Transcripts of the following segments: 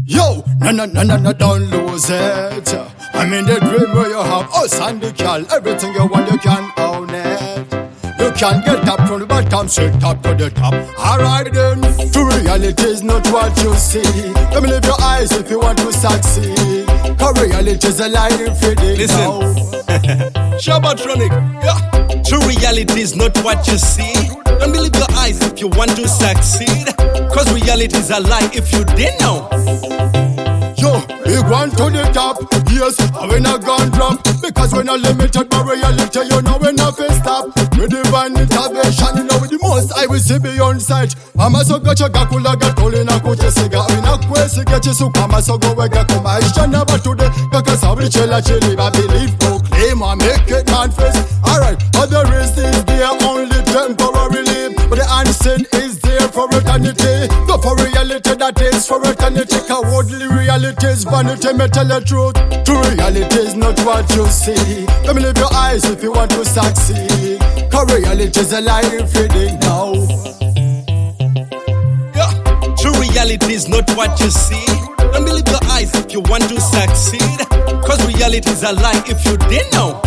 Yo, no, don't lose it. I'm in the dream where you have us and the girl. Everything you want, you can own it. You can get up from the bottom, straight up to the top. Alright then, true reality is not what you see. Let me leave your eyes if you want to succeed. Cause reality is a lie if you didn't know. Shabatronic, yeah. True reality is not what you see. Don't believe your eyes if you want to succeed. Cause reality is a lie if you didn't know. Yo, we want to the top, yes, and we not gonna drop. Because we're not limited by reality, you know we're not gonna stop. With divine intervention, you know with the most I will see beyond sight. Mama so gacha gakula gatole na kuche siga. Wina kwesi gachi sukama so go wega kuma. Isha never today, kaka sabri chela chili. I believe, proclaim, I make it manifest. Alright, other is there only temporarily. But the unseen is there for eternity. Go for reality that is for eternity. Cowardly reality is vanity, me tell the truth. True reality is not what you see. Let me leave your eyes if you want to succeed. Cause reality is a lie if you didn't know. Yeah. True reality is not what you see. Don't believe your eyes if you want to succeed. Cause reality is a lie if you didn't know.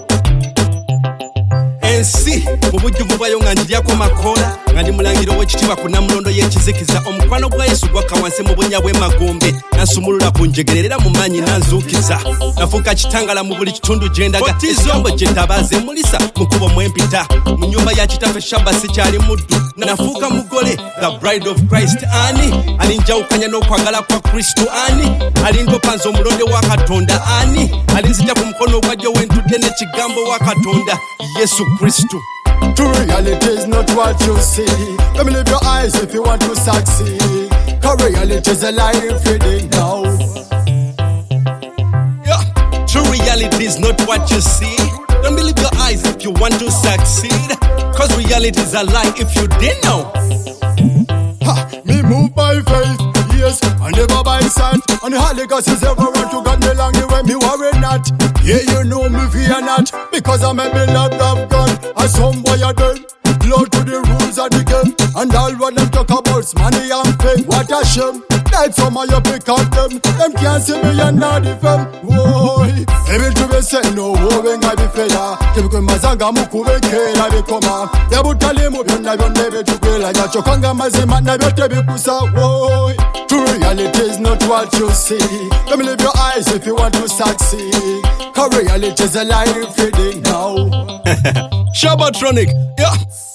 Ensi, mubujuvu bwayo nga njiryako makola nga ndi mulangiro w'ekitiibwa ku Namulondo y'ekizikiza omukwano gwa Yesu gwakka wansi mu bunnya bw'emagombe nansumulula ku njegerera era mu maanyi nanzuukiza nafuuka kitangala mu buli kitundu gye ndaga izombo gye ntabaaze mulisa mu kkubo mwempita mu nnyumba ya kitaffe Shabba sikyali muddu nafuuka mugole the bride of Christ ani alinjawukanya n'okwagala kwa Kristo ani alindopa nze omulonde wa Katonda ani alinzija ku mukono ogwa ddyo wentudde n'ekigambo wa Katonda Yesu Kristo. True reality is not what you see. Let me leave your eyes if you want to succeed. Cause reality is a lie if you didn't know. Yeah. True reality is not what you see. Don't believe your eyes if you want to succeed. Cause reality is a lie if you didn't know. Ha, me move by faith, yes, I never by sight. And the Holy Ghost is everyone to God me long the way me worry not. Yeah, you know me fear not, because I'm a beloved of God. And some boy are dead, blood to the rules of the game. And all what them talk about is money and fame. What a shame, that some of you pick out them. Them can't see me and not the fame. Whoa, able to be said no, when I be fair. Typical mazanga mukube kela bikoma. Yabutale mu byonna byonna betukwela. Nyachokanga mazima na byote bikusa. Whoa, true reality is not what you see. Let me leave your eyes if you want to succeed. Cause reality is a lie if you didn't know. Shabatronic, yeah.